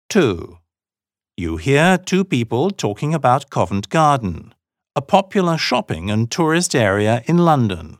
2. You hear two people talking about Covent Garden, a popular shopping and tourist area in London.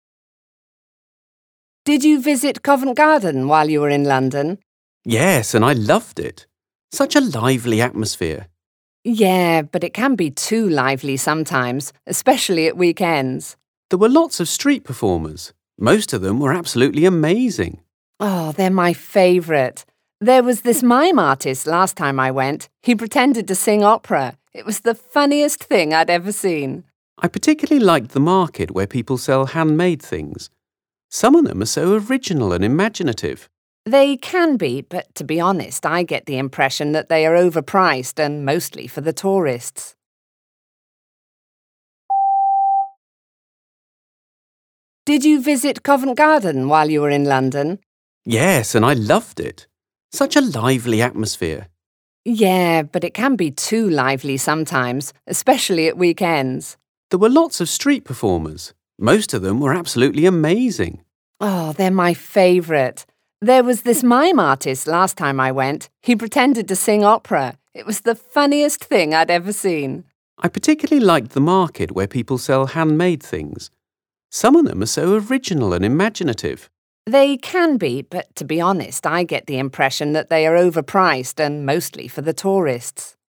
Did you visit Covent Garden while you were in London? Yes, and I loved it. Such a lively atmosphere. Yeah, but it can be too lively sometimes, especially at weekends. There were lots of street performers. Most of them were absolutely amazing. Oh, they're my favourite. There was this mime artist last time I went. He pretended to sing opera. It was the funniest thing I'd ever seen. I particularly liked the market where people sell handmade things. Some of them are so original and imaginative. They can be, but to be honest, I get the impression that they are overpriced and mostly for the tourists. Did you visit Covent Garden while you were in London? Yes, and I loved it. Such a lively atmosphere. Yeah, but it can be too lively sometimes, especially at weekends. There were lots of street performers. Most of them were absolutely amazing. Oh, they're my favourite. There was this mime artist last time I went. He pretended to sing opera. It was the funniest thing I'd ever seen. I particularly liked the market where people sell handmade things. Some of them are so original and imaginative. They can be, but to be honest, I get the impression that they are overpriced and mostly for the tourists.